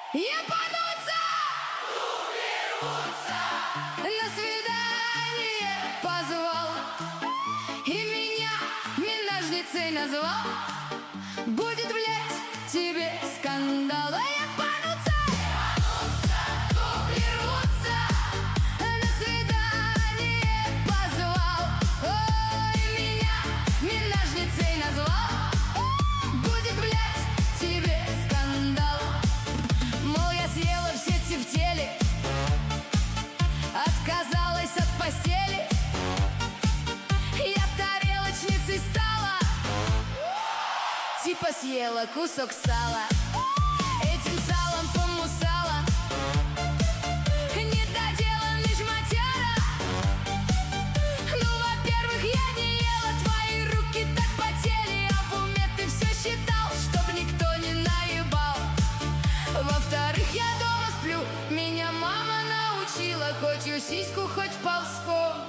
ебануться, на свидание позвал и меня минажницей назвал. Будет, блядь, тебе скандал. Ебануться, купли рвутся, на свидание позвал, ой, меня минажницей назвал. Будет, блядь, тебе скандал. Мол, я съела все тефтели, отказалась от постели, я тарелочницей стала, типа съела кусок сала. Этим салом помусала, недоделанный жмотяра. Ну, во-первых, я не ела, твои руки так потели, а в уме ты все считал, чтоб никто не наебал. Во-вторых, я дома сплю, меня мама научила, хоть ее сиську, хоть ползком